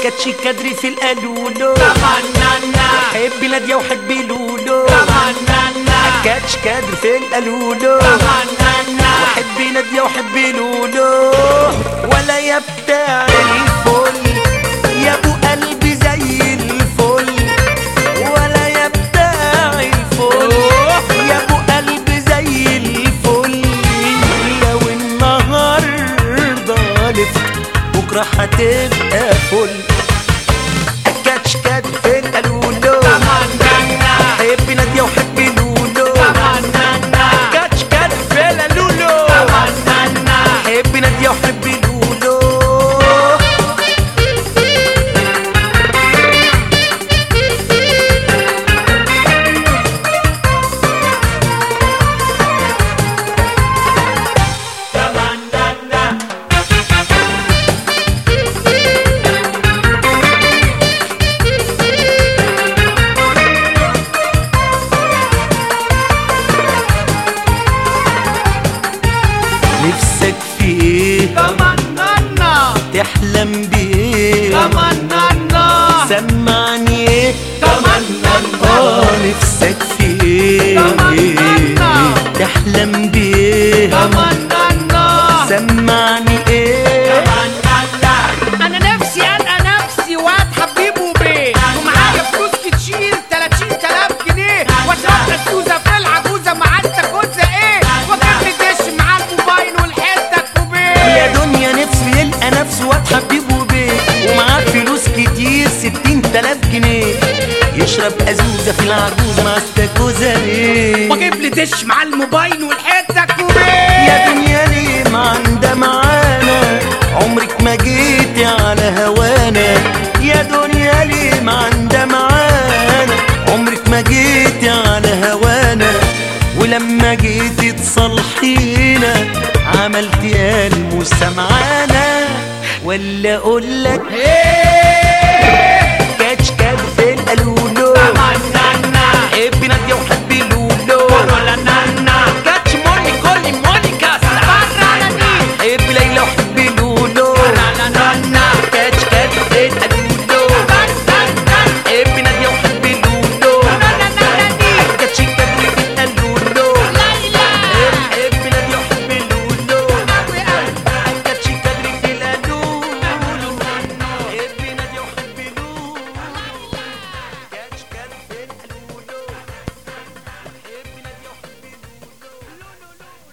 كاتش كادري في القالولو تمنانا حبي نادية وحبي لولو تمنانا كاتش كادري في القالولو تمنانا وحبي نادية وحبي لولو ولا يا بتاع الفل يا ابو قلبي زي الفل ولا يا بتاع الفل يا ابو قلبي زي الفل لو النهارده لفت بكره هتبقى فل كاتش كادري في القالولو تمنانا حبي نادية وحبي لولو تمنانا كاتش كادري في القالولو تمنانا حبي نادية وحبي لولو تمنانا نفسك في ايه تمنانا تحلم بايه تمنانا سمعني ايه تمنانا نفسك في ايه تمنانا تحلم بايه تمنانا سمعني ايه انا نفسي القى نفسي واد حبيب وبيه ومعايا فلوس كتير 30,000 جنيه واتربى السوزه في العجوزه مع التكوزه ايه واجيب لي دش مع الموبايل والحته يا كوبيه دنيا نفسه يلقى نفسه واد حبيب وبيه ومعاه فلوس كتير 60,000 جنيه يشرب أزوزة في العجوزة مع استاكوزة ليه واجيب لي دش مع الموبايل والحته كوبيه يا دنيا ليه ما عندها معانا عمرك ما جيتي على هوانا يا دنيا ليه ما عندها معانا عمرك ما جيتي على هوانا ولما جيتي تصلحينا عملتي قلب وسمعانا ولا اقول لك